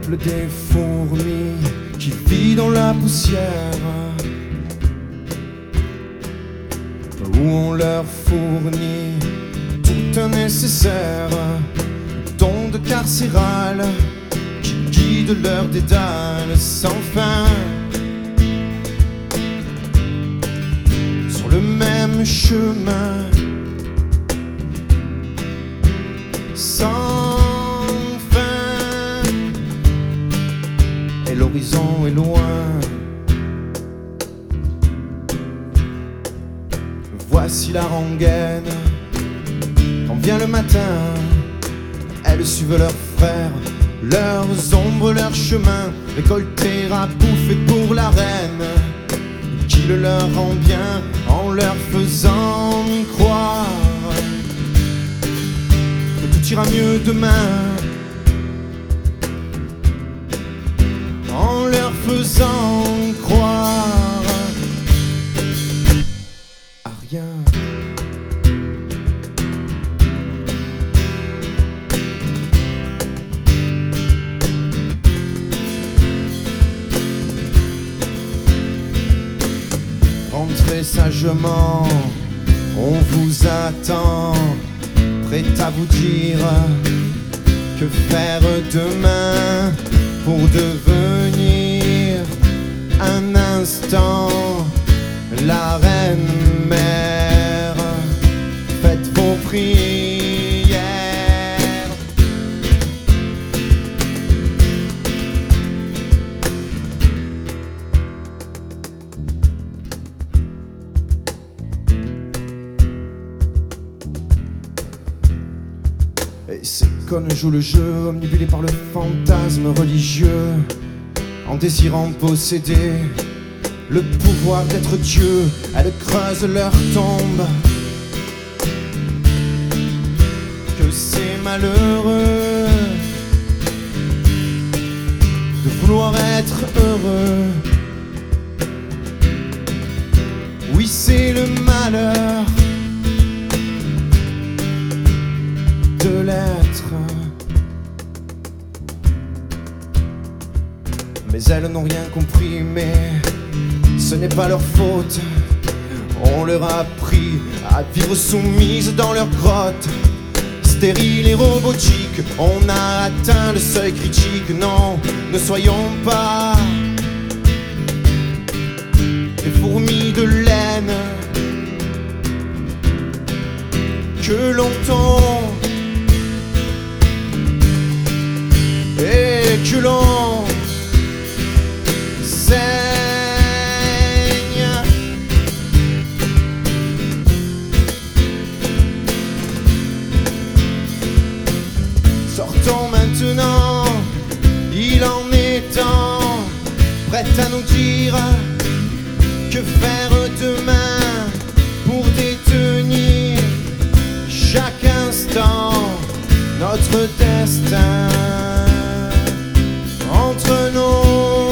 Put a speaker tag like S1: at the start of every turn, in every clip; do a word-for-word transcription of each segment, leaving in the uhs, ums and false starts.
S1: peuple des fourmis qui vit dans la poussière, où on leur fournit tout un nécessaire, d'ondes carcérales qui guident leur dédale sans fin, sur le même chemin, sans fin, et l'horizon est loin. Voici la rengaine, quand vient le matin, elles suivent leurs frères, leurs ombres, leurs chemins, récoltés à bouffer pour la reine, qui le leur rend bien en leur faisant croire que tout ira mieux demain, en leur faisant croire à rien. Rentrez sagement, on vous attend, prêt à vous dire que faire demain pour devenir un instant la reine mère. Faites vos prières. Et ces connes jouent le jeu, omnibulés par le fantasme religieux, en désirant posséder le pouvoir d'être Dieu. Elles creusent leur tombe, que c'est malheureux de vouloir être heureux. Oui, c'est le malheur de l'être. Mais elles n'ont rien compris, mais ce n'est pas leur faute. On leur a appris à vivre soumises dans leur grotte, stériles et robotiques. On a atteint le seuil critique. Non, ne soyons pas des fourmis de laine que l'on tombe et que l'on saigne. Sortons maintenant, il en est temps, prête à nous dire que faire demain pour détenir chaque instant notre destin entre nos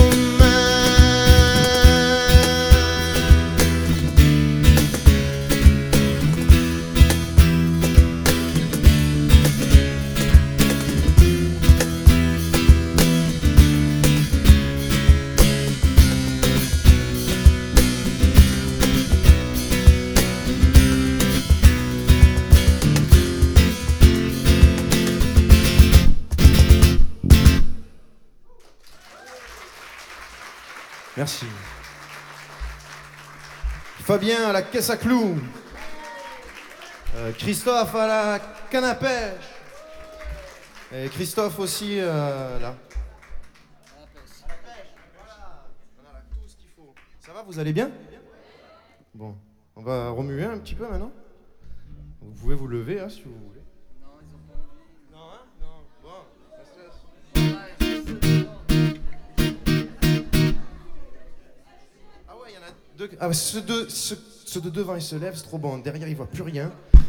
S1: Merci. Fabien à la caisse à clous. Euh, Christophe à la canne à pêche. Et Christophe aussi euh, là. À la pêche. Voilà. On a tout ce qu'il faut. Ça va, vous allez bien? Bon, on va remuer un petit peu maintenant. Vous pouvez vous lever hein, si vous voulez. Non, ils ont pas envie. Non, hein? Non. Bon, ça se laisse. Ah ouais, il y en a deux. Ah, ceux, deux, ceux, ceux de devant ils se lèvent, c'est trop bon. Derrière ils voient plus rien.